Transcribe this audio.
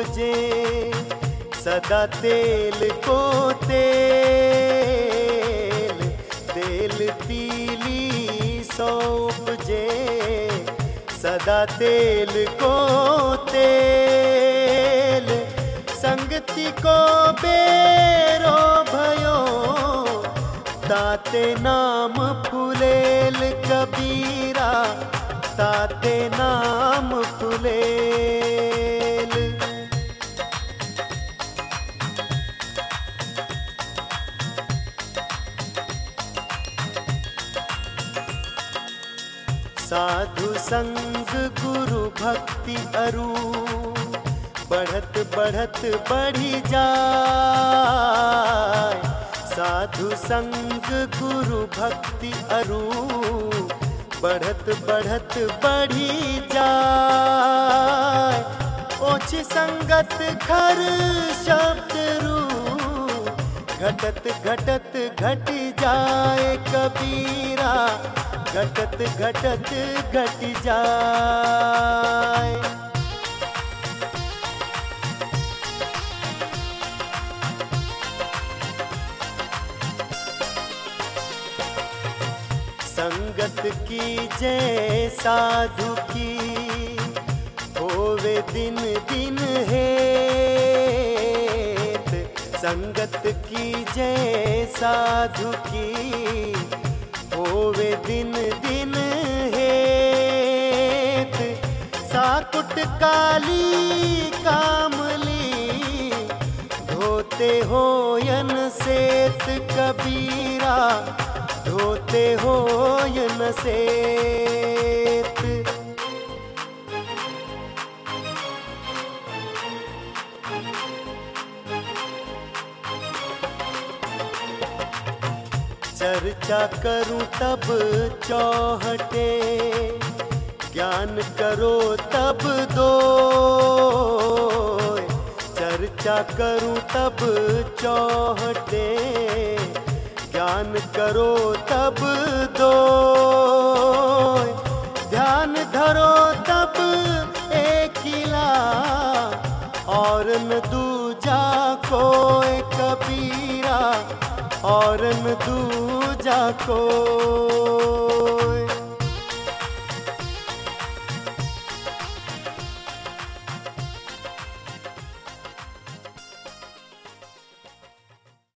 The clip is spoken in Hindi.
उपजे सदा तेल को तेल, तेल तीली सो उपजे सदा तेल को तेल। संगति को बेरो भयो ताते नाम फुलेल कबीरा, ताते नाम फुलेल। साधु संग गुरु भक्ति अरु बढ़त बढ़त बढ़ी जाए। साधु संग गुरु भक्ति अरु बढ़त बढ़त बढ़ी जाए। ओछी संगत घर शब्द रू घटत घटत घटी जाए कबीरा, घटत घटत घट जाए। संगत की जय साधु की होवे दिन दिन हेत। संगत की जय साधु की होवे दिन दिन हेत। साकुट काली कामली धोते होयन सेत कबीरा, धोते होयन सेत। चर्चा करूं तब चौहटे, ज्ञान करो तब दो। चर्चा करूं तब चौहटे, ज्ञान करो तब दो। ध्यान धरो तब एकिला, और न दूजा कोई कबीरा, और न दूजा को।